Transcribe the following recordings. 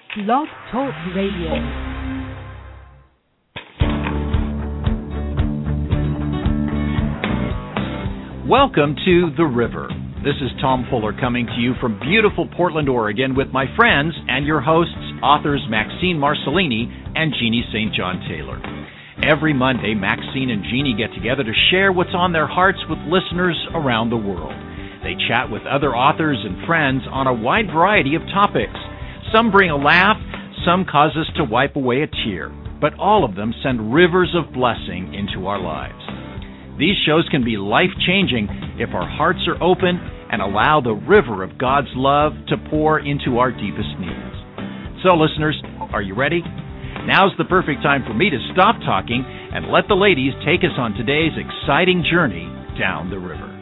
Blog Talk Radio. Welcome to The River. This is Tom Fuller coming to you from beautiful Portland, Oregon with my friends and your hosts, authors Maxine Marcellini and Jeannie St. John Taylor. Every Monday, Maxine and Jeannie get together to share what's on their hearts with listeners around the world. They chat with other authors and friends on a wide variety of topics. Some bring a laugh, some cause us to wipe away a tear, but all of them send rivers of blessing into our lives. These shows can be life-changing if our hearts are open and allow the river of God's love to pour into our deepest needs. So, listeners, are you ready? Now's the perfect time for me to stop talking and let the ladies take us on today's exciting journey down the river.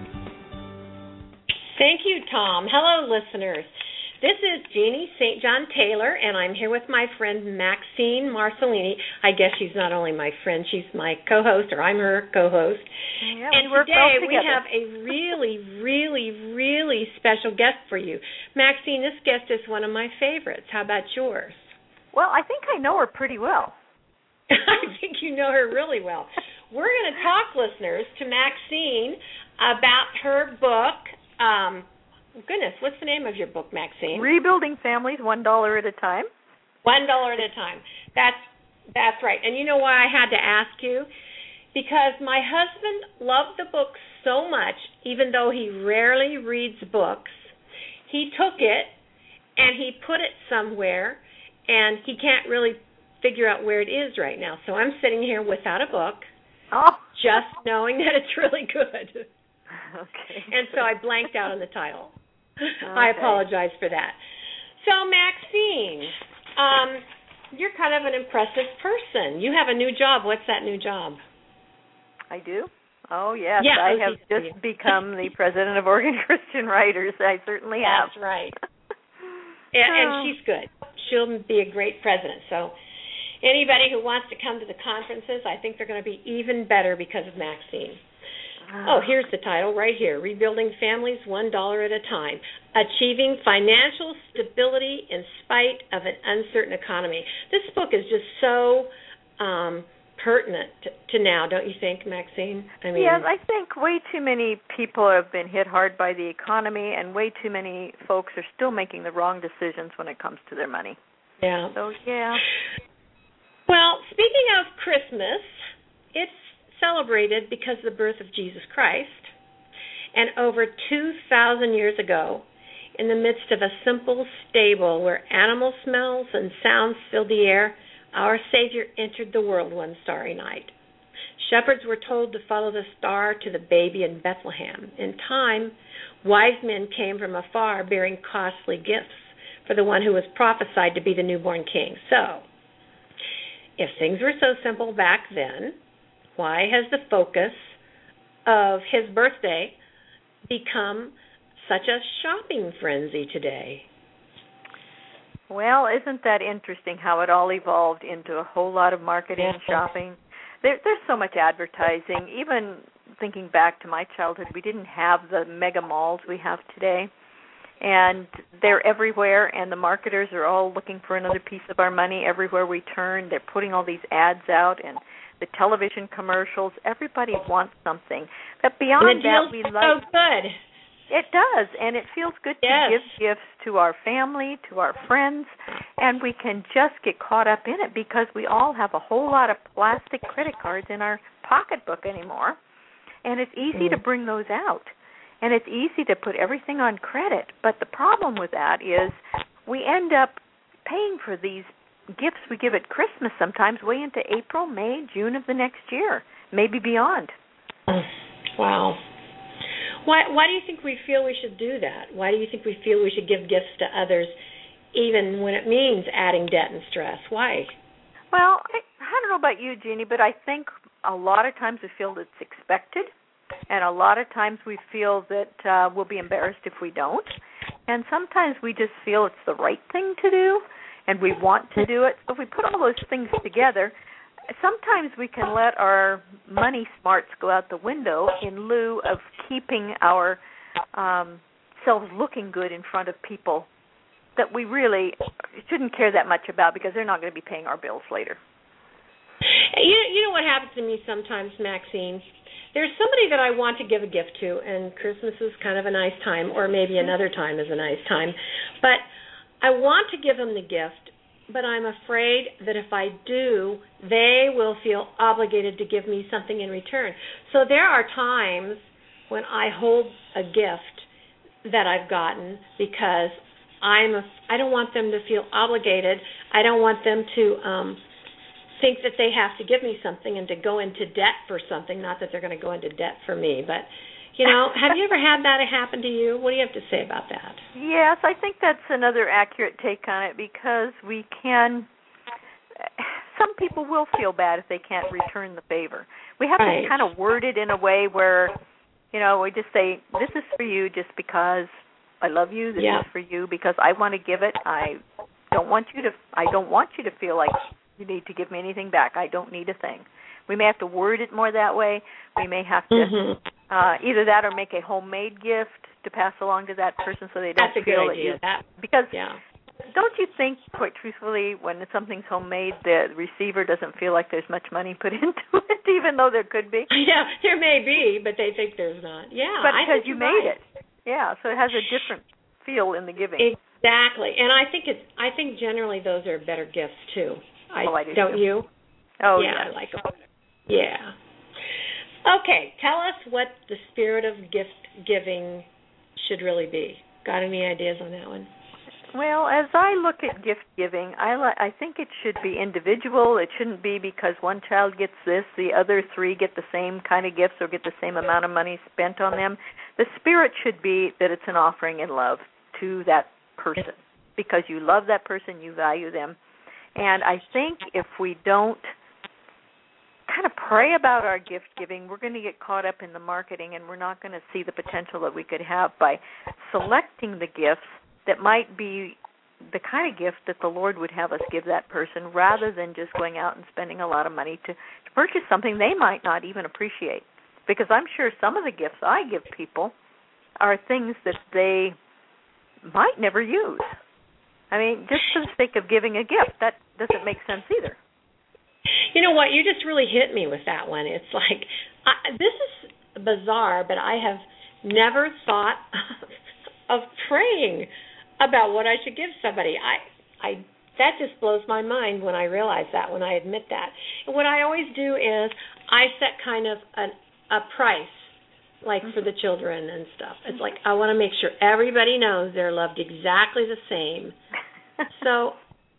Thank you, Tom. Hello, listeners. This is Jeannie St. John Taylor, and I'm here with my friend Maxine Marcellini. I guess she's not only my friend, she's my co-host, or I'm her co-host. Yeah, and today we have a really special guest for you. Maxine, this guest is one of my favorites. How about yours? Well, I think I know her pretty well. I think you know her really well. We're going to talk, listeners, to Maxine about her book. Goodness, what's the name of your book, Maxine? Rebuilding Families, $1 at a Time. $1 at a time. That's right. And you know why I had to ask you? Because my husband loved the book so much, even though he rarely reads books. He took it and he put it somewhere, and he can't really figure out where it is right now. So I'm sitting here without a book, just knowing that it's really good. Okay. And so I blanked out on the title. Okay. I apologize for that. So, Maxine, you're kind of an impressive person. You have a new job. What's that new job? I do? Oh, yes. Yeah, I have just become the president of Oregon Christian Writers. I certainly have. That's right. And she's good. She'll be a great president. So anybody who wants to come to the conferences, I think they're going to be even better because of Maxine. Oh, here's the title right here, Rebuilding Families, $1 at a Time, Achieving Financial Stability in Spite of an Uncertain Economy. This book is just so pertinent to now, don't you think, Maxine? Yes, I think way too many people have been hit hard by the economy, and way too many folks are still making the wrong decisions when it comes to their money. Yeah. So, yeah. Well, speaking of Christmas, it's celebrated because of the birth of Jesus Christ. And over 2,000 years ago, in the midst of a simple stable where animal smells and sounds filled the air, our Savior entered the world one starry night. Shepherds were told to follow the star to the baby in Bethlehem. In time, wise men came from afar bearing costly gifts for the one who was prophesied to be the newborn king. So, if things were so simple back then, why has the focus of his birthday become such a shopping frenzy today? Well, isn't that interesting how it all evolved into a whole lot of marketing and shopping? There's so much advertising. Even thinking back to my childhood, we didn't have the mega malls we have today. And they're everywhere, and the marketers are all looking for another piece of our money everywhere we turn. They're putting all these ads out, and the television commercials, everybody wants something. But beyond that, we like... so good. It does, and it feels good to give gifts to our family, to our friends, and we can just get caught up in it because we all have a whole lot of plastic credit cards in our pocketbook anymore, and it's easy to bring those out, and it's easy to put everything on credit. But the problem with that is we end up paying for these gifts we give at Christmas sometimes way into April, May, June of the next year, maybe beyond. Wow. Why do you think we feel we should do that? Why do you think we feel we should give gifts to others even when it means adding debt and stress? Why? Well, I don't know about you, Jeannie, but I think a lot of times we feel it's expected, and a lot of times we feel that we'll be embarrassed if we don't, and sometimes we just feel it's the right thing to do, and we want to do it. So if we put all those things together, sometimes we can let our money smarts go out the window in lieu of keeping our selves looking good in front of people that we really shouldn't care that much about because they're not going to be paying our bills later. You know what happens to me sometimes, Maxine? There's somebody that I want to give a gift to, and Christmas is kind of a nice time, or maybe another time is a nice time. But I want to give them the gift, but I'm afraid that if I do, they will feel obligated to give me something in return. So there are times when I hold a gift that I've gotten because I don't want them to feel obligated. I don't want them to think that they have to give me something and to go into debt for something. Not that they're going to go into debt for me, but have you ever had that happen to you? What do you have to say about that? Yes, I think that's another accurate take on it because some people will feel bad if they can't return the favor. We have to kind of word it in a way where, we just say, this is for you just because I love you. This is for you because I want to give it. I don't want you to feel like you need to give me anything back. I don't need a thing. We may have to word it more that way. We may have to either that or make a homemade gift to pass along to that person so they don't feel that you. Because don't you think, quite truthfully, when something's homemade, the receiver doesn't feel like there's much money put into it, even though there could be? Yeah, there may be, but they think there's not. Yeah, but because you made it. Yeah, so it has a different feel in the giving. Exactly, and I think generally those are better gifts too. I do don't too. You? Oh, yeah, I like them. Yeah. Okay, tell us what the spirit of gift giving should really be. Got any ideas on that one? Well, as I look at gift giving, I think it should be individual. It shouldn't be because one child gets this, the other three get the same kind of gifts or get the same amount of money spent on them. The spirit should be that it's an offering in love to that person because you love that person, you value them. And I think if we don't kind of pray about our gift giving, we're going to get caught up in the marketing and we're not going to see the potential that we could have by selecting the gifts that might be the kind of gift that the Lord would have us give that person rather than just going out and spending a lot of money to purchase something they might not even appreciate. Because I'm sure some of the gifts I give people are things that they might never use. I mean, just for the sake of giving a gift, that doesn't make sense either. You know what? You just really hit me with that one. It's like, this is bizarre, but I have never thought of praying about what I should give somebody. That just blows my mind when I realize that, when I admit that. And what I always do is I set kind of a price, like for the children and stuff. It's like I want to make sure everybody knows they're loved exactly the same. So,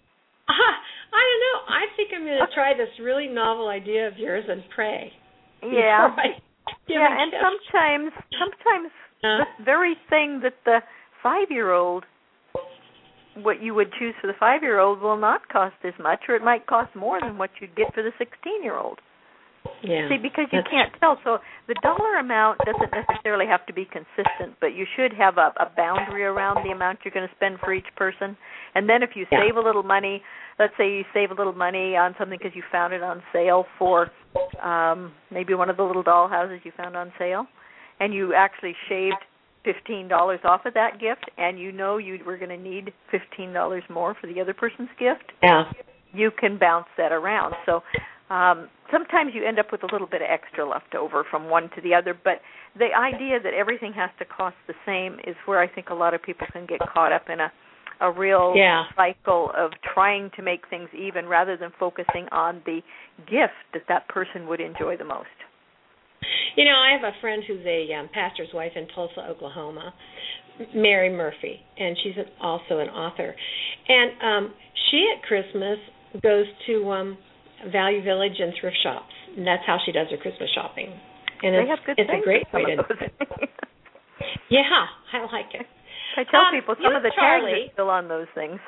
I don't know. I think I'm going to try this really novel idea of yours and pray. Yeah. And sometimes the very thing that the 5-year-old, what you would choose for the 5-year-old will not cost as much, or it might cost more than what you'd get for the 16-year-old. Yeah. See, because you can't tell. So the dollar amount doesn't necessarily have to be consistent, but you should have a boundary around the amount you're going to spend for each person. And then if you save a little money, let's say you save a little money on something because you found it on sale for maybe one of the little doll houses you found on sale, and you actually shaved $15 off of that gift, and you know you were going to need $15 more for the other person's gift, you can bounce that around. So sometimes you end up with a little bit of extra left over from one to the other, but the idea that everything has to cost the same is where I think a lot of people can get caught up in a real cycle of trying to make things even rather than focusing on the gift that person would enjoy the most. You know, I have a friend who's a pastor's wife in Tulsa, Oklahoma, Mary Murphy, and she's also an author. And she at Christmas goes to Value Village and thrift shops, and that's how she does her Christmas shopping. And they have good it's things a great way to do it. Yeah, I like it. I tell people some of the tags are still on those things.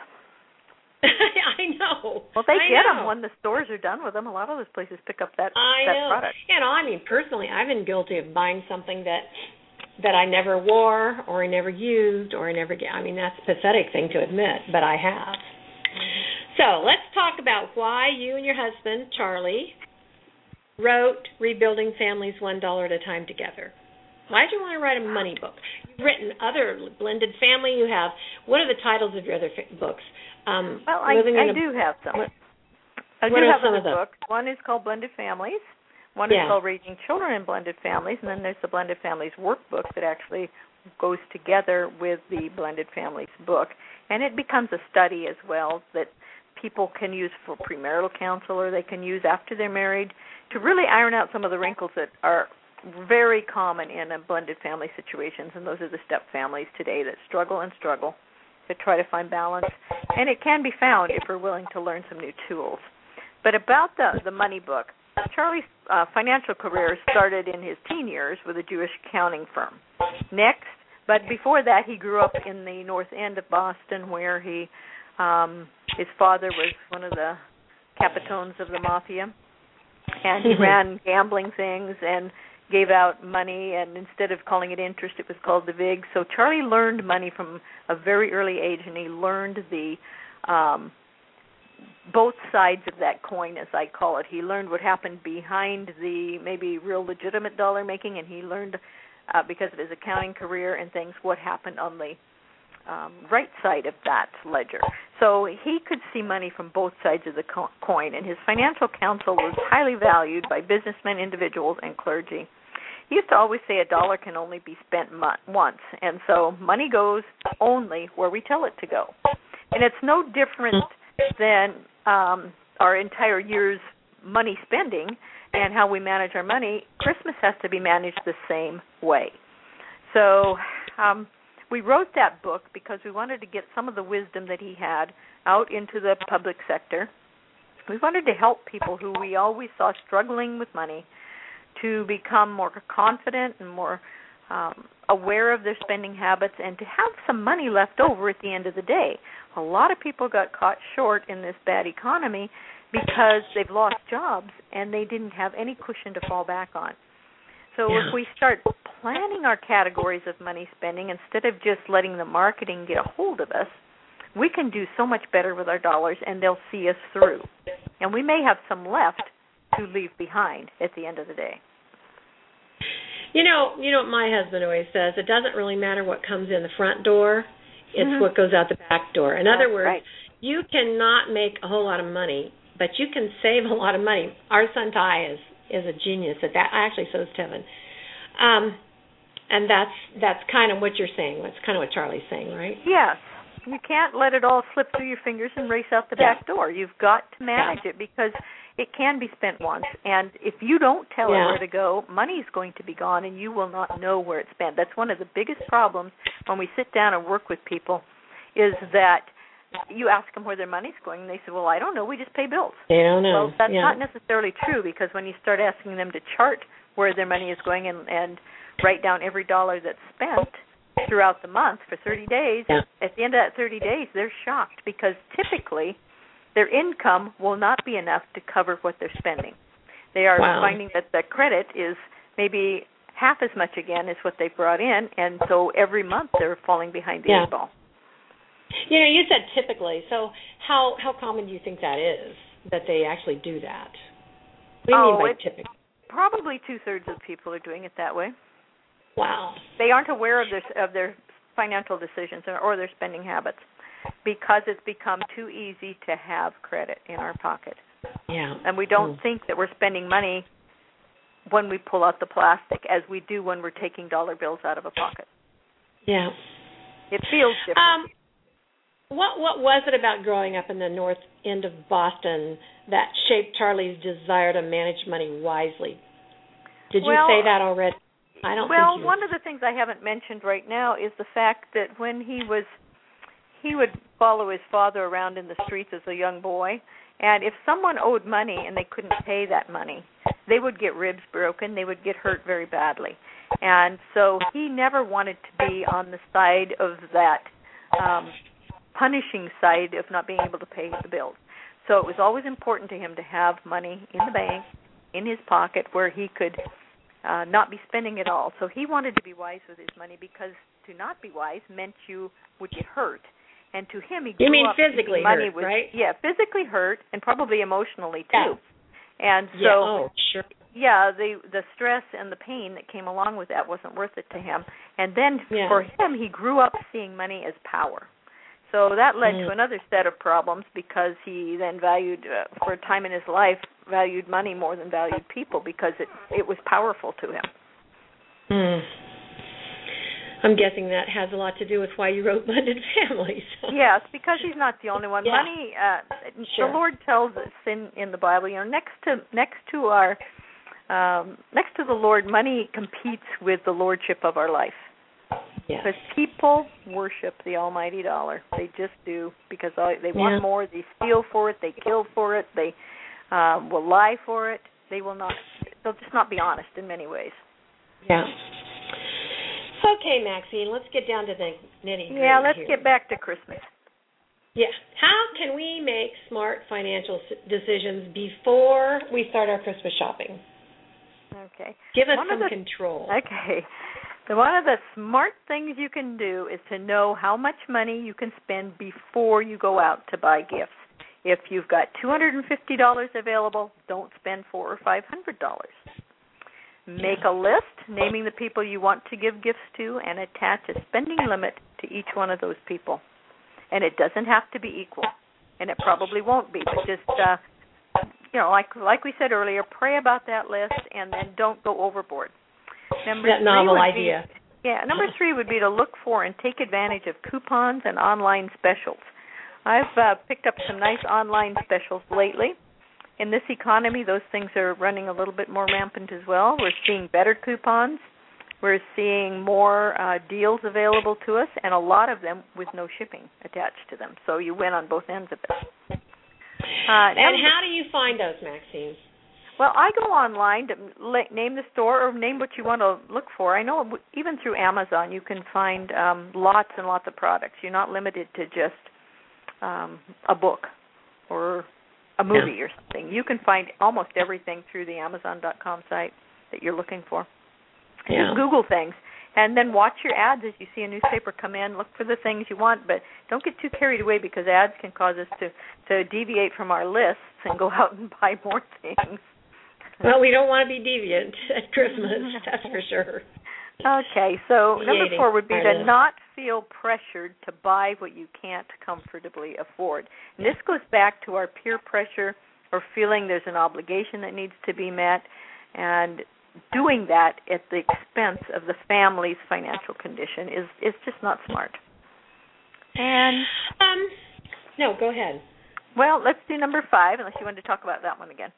I know. Well, they get them when the stores are done with them. A lot of those places pick up that product. You know, I mean, personally, I've been guilty of buying something that I never wore or I never used or I never get. I mean, that's a pathetic thing to admit, but I have. So let's talk about why you and your husband, Charlie, wrote Rebuilding Families $1 at a Time Together. Why did you want to write a money book? You've written other blended family. You have. What are the titles of your other books? Well, I do have some. I do have other books. One is called Blended Families. One is called Raising Children in Blended Families, and then there's the Blended Families workbook that actually goes together with the Blended Families book, and it becomes a study as well that people can use for premarital counsel, or they can use after they're married to really iron out some of the wrinkles that are very common in a blended family situations, and those are the step families today that struggle to try to find balance, and it can be found if we're willing to learn some new tools. But about the money book, Charlie's financial career started in his teen years with a Jewish accounting firm. But before that, he grew up in the north end of Boston, where his father was one of the capitones of the mafia, and he ran gambling things and gave out money, and instead of calling it interest, it was called the VIG. So Charlie learned money from a very early age, and he learned the both sides of that coin, as I call it. He learned what happened behind the maybe real legitimate dollar making, and he learned, because of his accounting career and things, what happened on the right side of that ledger. So he could see money from both sides of the coin, and his financial counsel was highly valued by businessmen, individuals, and clergy. He used to always say a dollar can only be spent once, and so money goes only where we tell it to go. And it's no different than our entire year's money spending and how we manage our money. Christmas has to be managed the same way. So we wrote that book because we wanted to get some of the wisdom that he had out into the public sector. We wanted to help people who we always saw struggling with money to become more confident and more aware of their spending habits, and to have some money left over at the end of the day. A lot of people got caught short in this bad economy because they've lost jobs and they didn't have any cushion to fall back on. So if we start planning our categories of money spending instead of just letting the marketing get a hold of us, we can do so much better with our dollars, and they'll see us through. And we may have some left to leave behind at the end of the day. You know what my husband always says, it doesn't really matter what comes in the front door, it's what goes out the back door. In other words, you cannot make a whole lot of money, but you can save a lot of money. Our son Ty is a genius at that. Actually, so is Tevin. And that's kind of what you're saying. That's kind of what Charlie's saying, right? Yes. You can't let it all slip through your fingers and race out the back door. You've got to manage it, because it can be spent once. And if you don't tell it where to go, money's going to be gone, and you will not know where it's spent. That's one of the biggest problems when we sit down and work with people, is that you ask them where their money's going, and they say, well, I don't know, we just pay bills. They don't know. Well, that's not necessarily true, because when you start asking them to chart where their money is going and write down every dollar that's spent throughout the month for 30 days, at the end of that 30 days, they're shocked, because typically their income will not be enough to cover what they're spending. They are finding that the credit is maybe half as much again as what they brought in, and so every month they're falling behind the eight ball. You know, you said typically, so how common do you think that is, that they actually do that? What do you mean by typically? Probably 2/3 of people are doing it that way. Wow. They aren't aware of their financial decisions or their spending habits, because it's become too easy to have credit in our pocket. Yeah. And we don't think that we're spending money when we pull out the plastic as we do when we're taking dollar bills out of a pocket. Yeah. It feels different. What was it about growing up in the north end of Boston that shaped Charlie's desire to manage money wisely? Did you say that already? I don't think you did. One of the things I haven't mentioned right now is the fact that when he would follow his father around in the streets as a young boy, and if someone owed money and they couldn't pay that money, they would get ribs broken, they would get hurt very badly. And so he never wanted to be on the side of that punishing side of not being able to pay the bills. So it was always important to him to have money in the bank, in his pocket, where he could not be spending it all. So he wanted to be wise with his money, because to not be wise meant you would get hurt. And to him, he grew You mean up physically money hurt, was, right? Yeah, physically hurt, and probably emotionally too. Yeah. And so oh, sure. the stress and the pain that came along with that wasn't worth it to him. And then for him, he grew up seeing money as power. So that led to another set of problems because he then valued, for a time in his life, valued money more than valued people because it was powerful to him. I'm guessing that has a lot to do with why you wrote Blended Families. Yes, because he's not the only one. Money, the Lord tells us in the Bible, next to the Lord, money competes with the lordship of our life. Because people worship the almighty dollar. They just do, because they want more. They steal for it. They kill for it. They will lie for it. They'll just not be honest in many ways. Yeah. Okay, Maxine, let's get down to the nitty-gritty. Yeah, let's get back to Christmas. Yeah. How can we make smart financial decisions before we start our Christmas shopping? Okay. Give us some control. Okay. So one of the smart things you can do is to know how much money you can spend before you go out to buy gifts. If you've got $250 available, don't spend $400 or $500. Make a list naming the people you want to give gifts to and attach a spending limit to each one of those people. And it doesn't have to be equal, and it probably won't be. But just, like we said earlier, pray about that list and then don't go overboard. That novel idea. Number 3 would be to look for and take advantage of coupons and online specials. I've picked up some nice online specials lately. In this economy, those things are running a little bit more rampant as well. We're seeing better coupons. We're seeing more deals available to us, and a lot of them with no shipping attached to them. So you win on both ends of it. And how do you find those, Maxine? Well, I go online to name the store or name what you want to look for. I know even through Amazon you can find lots and lots of products. You're not limited to just a book or a movie or something. You can find almost everything through the Amazon.com site that you're looking for. Just Google things and then watch your ads as you see a newspaper come in. Look for the things you want, but don't get too carried away because ads can cause us to deviate from our lists and go out and buy more things. Well, we don't want to be deviant at Christmas, that's for sure. Okay, so number 4 would be to not feel pressured to buy what you can't comfortably afford. And this goes back to our peer pressure or feeling there's an obligation that needs to be met and doing that at the expense of the family's financial condition is just not smart. And no, go ahead. Well, let's do number 5, unless you wanted to talk about that one again.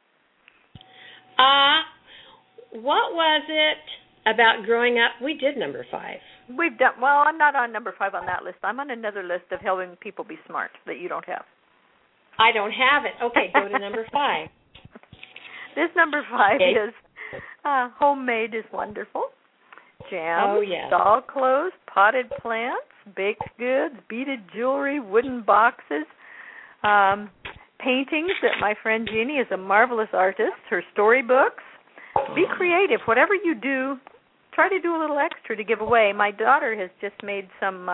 What was it about growing up? We did number 5. We've done well. I'm not on number 5 on that list. I'm on another list of helping people be smart that you don't have. I don't have it. Okay, go to number 5. This number 5 is homemade is wonderful. Jam, doll clothes, potted plants, baked goods, beaded jewelry, wooden boxes, paintings that my friend Jeannie is a marvelous artist, her storybooks. Be creative. Whatever you do, try to do a little extra to give away. My daughter has just made some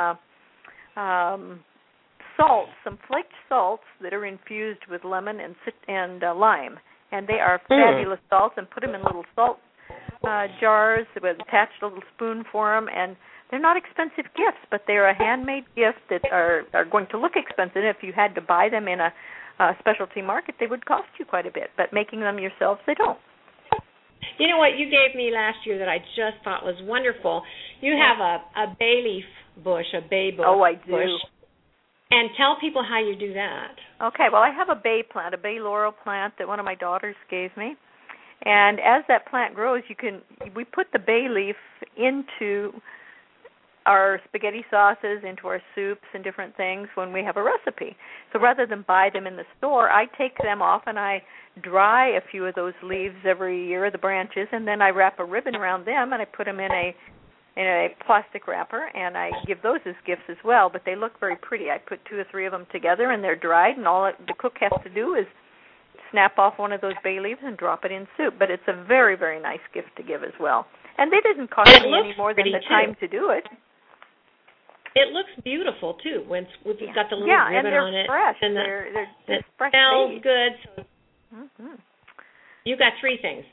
salts, some flaked salts that are infused with lemon and lime. And they are fabulous salts, and put them in little salt jars with attached a little spoon for them. And they're not expensive gifts, but they're a handmade gift that are going to look expensive. If you had to buy them in a specialty market, they would cost you quite a bit. But making them yourselves, they don't. You know what you gave me last year that I just thought was wonderful? You have a bay leaf bush, a bay bush. Oh, I do. And tell people how you do that. Okay, well, I have a bay plant, a bay laurel plant that one of my daughters gave me. And as that plant grows, we put the bay leaf into our spaghetti sauces, into our soups and different things when we have a recipe. So rather than buy them in the store, I take them off and I dry a few of those leaves every year, the branches, and then I wrap a ribbon around them and I put them in a plastic wrapper, and I give those as gifts as well, but they look very pretty. I put 2 or 3 of them together, and they're dried, and all the cook has to do is snap off one of those bay leaves and drop it in soup. But it's a very, very nice gift to give as well. And they didn't cost me any more than the time to do it. It looks beautiful, too, when it's got the little ribbon on it. Fresh. And they're fresh. It smells made. good. So you got 3 things. The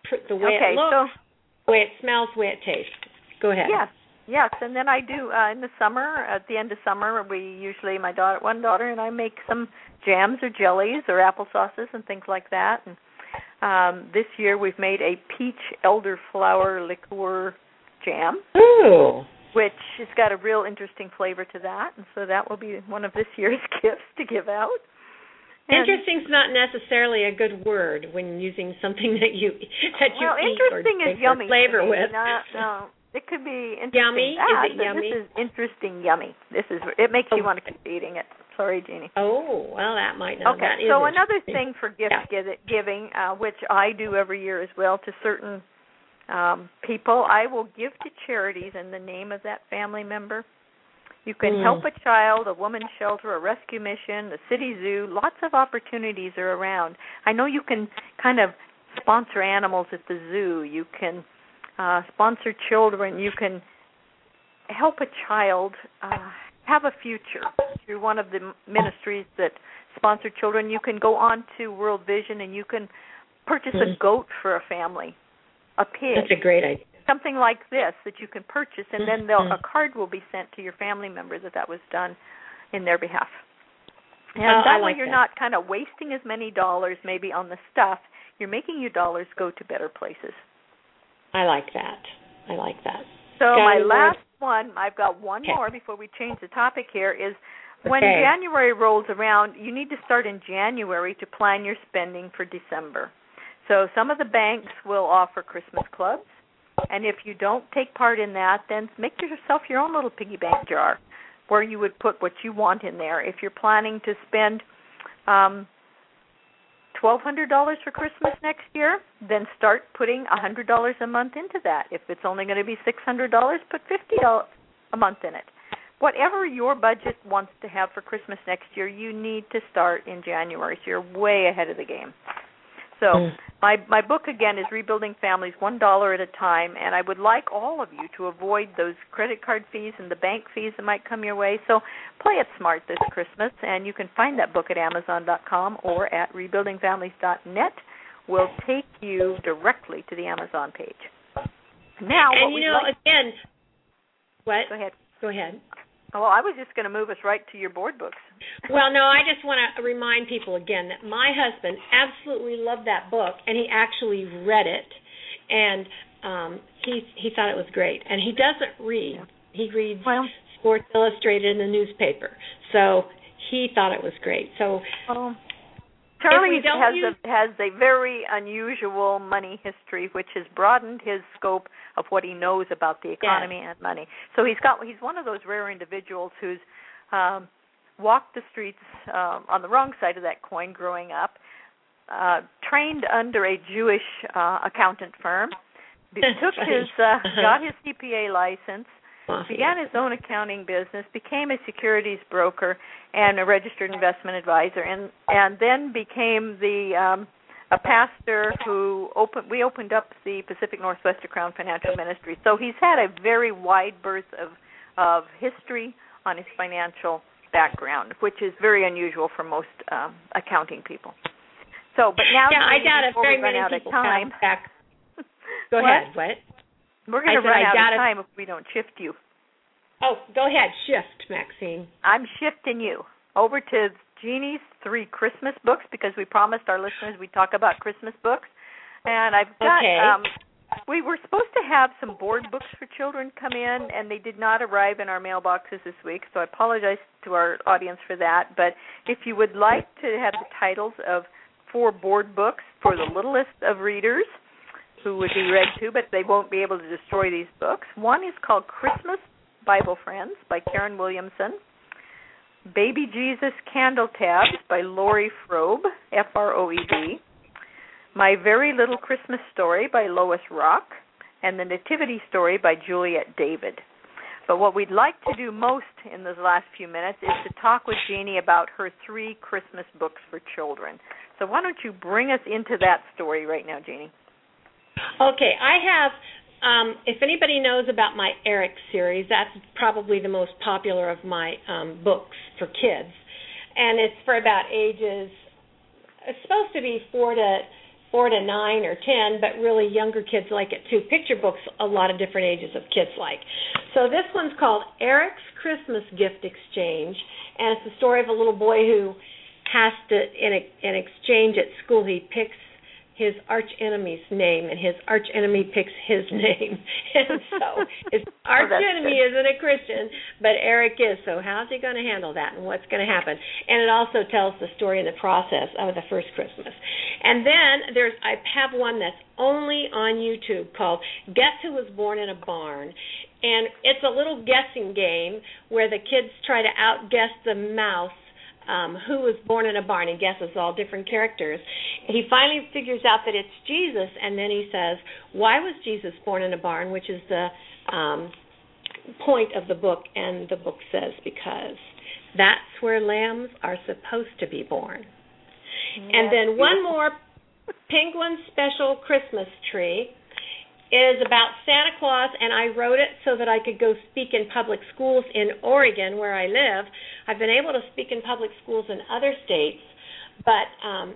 the way it looks, the way it smells, the way it tastes. Go ahead. Yes, and then I do in the summer. At the end of summer, we usually one daughter and I make some jams or jellies or apple sauces and things like that. And this year we've made a peach elderflower liqueur jam. Ooh. Which has got a real interesting flavor to that, and so that will be one of this year's gifts to give out. Interesting is not necessarily a good word when using something that you eat interesting or is yummy flavor with. No, it could be interesting. Yummy? Is it yummy? This is interesting yummy. It makes you want to keep eating it. Sorry, Jeannie. Oh, well, that might not. Okay, so another thing for gift giving, which I do every year as well to certain people, I will give to charities in the name of that family member. You can help a child, a women's shelter, a rescue mission, the city zoo. Lots of opportunities are around. I know you can kind of sponsor animals at the zoo. You can sponsor children. You can help a child have a future through one of the ministries that sponsor children. You can go on to World Vision and you can purchase a goat for a family, a pig. That's a great idea. Something like this that you can purchase, and then a card will be sent to your family member that was done in their behalf. And that way you're not kind of wasting as many dollars maybe on the stuff. You're making your dollars go to better places. I like that. So my last one, I've got one more before we change the topic here, is when January rolls around, you need to start in January to plan your spending for December. So some of the banks will offer Christmas clubs. And if you don't take part in that, then make yourself your own little piggy bank jar where you would put what you want in there. If you're planning to spend $1,200 for Christmas next year, then start putting $100 a month into that. If it's only going to be $600, put $50 a month in it. Whatever your budget wants to have for Christmas next year, you need to start in January, so you're way ahead of the game. So my book, again, is Rebuilding Families $1 at a Time, and I would like all of you to avoid those credit card fees and the bank fees that might come your way. So play it smart this Christmas, and you can find that book at Amazon.com or at rebuildingfamilies.net. We'll take you directly to the Amazon page. Now, again, what? Go ahead. Oh, well, I was just going to move us right to your board books. Well, no, I just want to remind people again that my husband absolutely loved that book, and he actually read it, and he thought it was great. And he doesn't read. He reads Sports Illustrated in the newspaper. So he thought it was great. So Charlie has a very unusual money history, which has broadened his scope of what he knows about the economy and money. So he's one of those rare individuals who's walked the streets on the wrong side of that coin growing up, trained under a Jewish accountant firm, got his CPA license, began his own accounting business, became a securities broker and a registered investment advisor, and then became a pastor who opened up the Pacific Northwest Crown Financial Ministry. So he's had a very wide berth of history on his financial background, which is very unusual for most accounting people. So, but now I doubt if very many people have back. Go ahead. What? We're going to run out of time if we don't shift you. Oh, go ahead. Shift, Maxine. I'm shifting you over to Jeannie's 3 Christmas books because we promised our listeners we'd talk about Christmas books. And I've got we were supposed to have some board books for children come in, and they did not arrive in our mailboxes this week, so I apologize to our audience for that. But if you would like to have the titles of 4 board books for the littlest of readers who would be read to, but they won't be able to destroy these books, one is called Christmas Bible Friends by Karen Williamson, Baby Jesus Candle Tabs by Lori Frobe, F-R-O-E-B, My Very Little Christmas Story by Lois Rock, and The Nativity Story by Juliet David. But what we'd like to do most in the last few minutes is to talk with Jeannie about her 3 Christmas books for children. So why don't you bring us into that story right now, Jeannie? Okay, I have, if anybody knows about my Eric series, that's probably the most popular of my books for kids. And it's for about ages, it's supposed to be 4 to 4 to 9 or 10, but really younger kids like it too. Picture books, a lot of different ages of kids like. So this one's called Eric's Christmas Gift Exchange, and it's the story of a little boy who has to, in exchange at school, he picks his arch enemy's name, and his arch enemy picks his name. And so his arch enemy isn't a Christian, but Eric is. So how's he going to handle that, and what's going to happen? And it also tells the story in the process of the first Christmas. And then I have one that's only on YouTube called Guess Who Was Born in a Barn? And it's a little guessing game where the kids try to outguess the mouse who was born in a barn, and guesses all different characters. He finally figures out that it's Jesus, and then he says, why was Jesus born in a barn, which is the point of the book, and the book says, because that's where lambs are supposed to be born. Yes. And then one more, Penguin Special Christmas Tree. It is about Santa Claus, and I wrote it so that I could go speak in public schools in Oregon, where I live. I've been able to speak in public schools in other states, but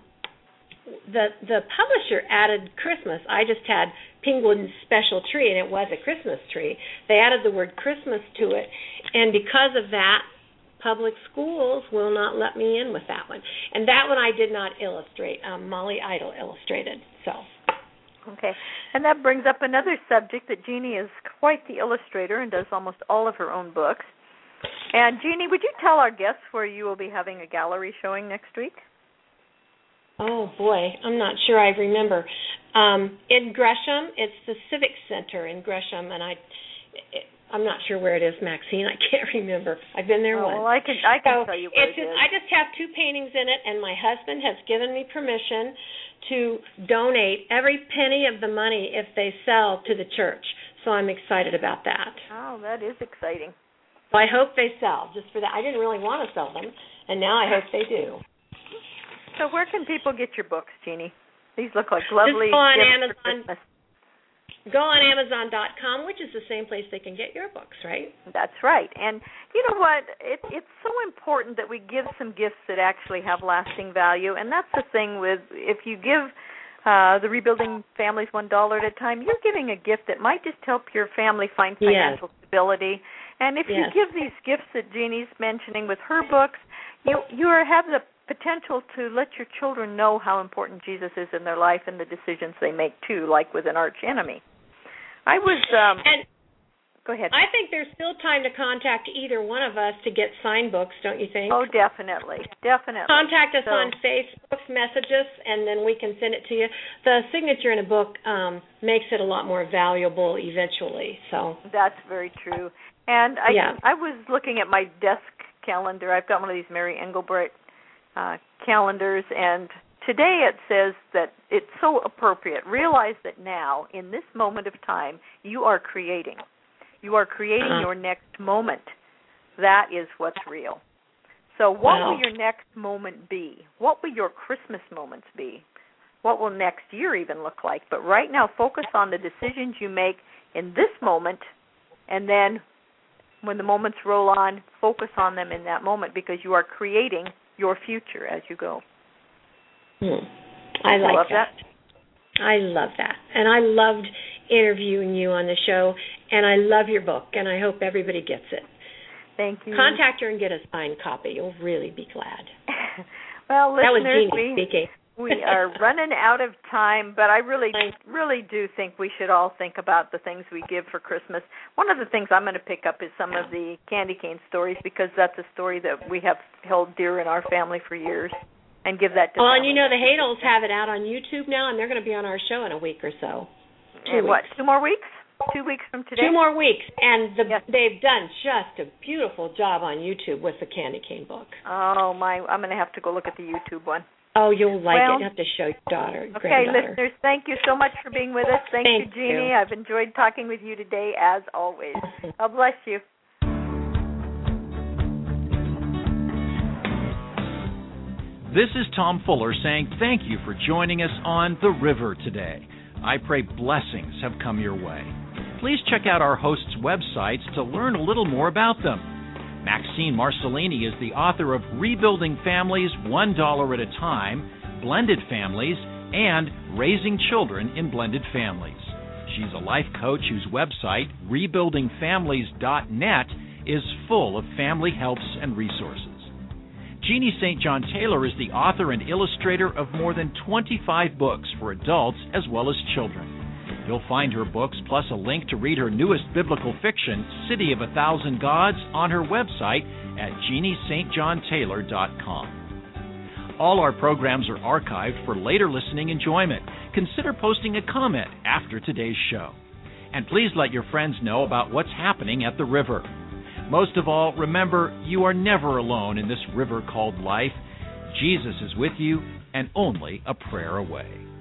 the publisher added Christmas. I just had Penguin Special Tree, and it was a Christmas tree. They added the word Christmas to it, and because of that, public schools will not let me in with that one. And that one I did not illustrate. Molly Idle illustrated, so... Okay, and that brings up another subject that Jeannie is quite the illustrator and does almost all of her own books. And Jeannie, would you tell our guests where you will be having a gallery showing next week? Oh, boy, I'm not sure I remember. In Gresham, it's the Civic Center in Gresham, and I'm not sure where it is, Maxine. I can't remember. I've been there once. Well, I can tell you where it is. I just have 2 paintings in it, and my husband has given me permission to donate every penny of the money if they sell to the church. So I'm excited about that. Oh, that is exciting. So I hope they sell, just for that. I didn't really want to sell them, and now I hope they do. So where can people get your books, Jeannie? These look like lovely gifts for Amazon. Christmas. Go on Amazon.com, which is the same place they can get your books, right? That's right. And you know what? It's so important that we give some gifts that actually have lasting value. And that's the thing with, if you give the Rebuilding Families $1 at a time, you're giving a gift that might just help your family find financial stability. And if you give these gifts that Jeannie's mentioning with her books, you have the potential to let your children know how important Jesus is in their life and the decisions they make, too, like with an arch enemy. Go ahead. I think there's still time to contact either one of us to get signed books, don't you think? Oh, definitely. Contact us on Facebook, message us, and then we can send it to you. The signature in a book makes it a lot more valuable eventually. So that's very true. And I was looking at my desk calendar. I've got one of these Mary Engelbreit calendars, and today it says that it's so appropriate. Realize that now, in this moment of time, you are creating. You are creating your next moment. That is what's real. So what will your next moment be? What will your Christmas moments be? What will next year even look like? But right now, focus on the decisions you make in this moment, and then when the moments roll on, focus on them in that moment, because you are creating your future as you go. I love that. I love that. And I loved interviewing you on the show, and I love your book, and I hope everybody gets it. Thank you. Contact her and get a signed copy. You'll really be glad. Well, listeners, that was Jeannie speaking. We are running out of time, but I really do think we should all think about the things we give for Christmas. One of the things I'm going to pick up is some of the candy cane stories, because that's a story that we have held dear in our family for years, and give that to and you know the Hadels have it out on YouTube now, and they're going to be on our show in a week or so. 2 more weeks? 2 weeks from today? 2 more weeks, and they've done just a beautiful job on YouTube with the candy cane book. Oh, I'm going to have to go look at the YouTube one. Oh, you'll like it. You have to show your daughter, granddaughter. Okay, listeners, thank you so much for being with us. Thank you, Jeannie. I've enjoyed talking with you today, as always. God bless you. This is Tom Fuller saying thank you for joining us on The River today. I pray blessings have come your way. Please check out our hosts' websites to learn a little more about them. Maxine Marcellini is the author of Rebuilding Families $1 at a Time, Blended Families, and Raising Children in Blended Families. She's a life coach whose website, rebuildingfamilies.net, is full of family helps and resources. Jeannie St. John Taylor is the author and illustrator of more than 25 books for adults as well as children. You'll find her books plus a link to read her newest biblical fiction, City of a Thousand Gods, on her website at jeanniestjohntaylor.com. All our programs are archived for later listening enjoyment. Consider posting a comment after today's show. And please let your friends know about what's happening at the river. Most of all, remember, you are never alone in this river called life. Jesus is with you and only a prayer away.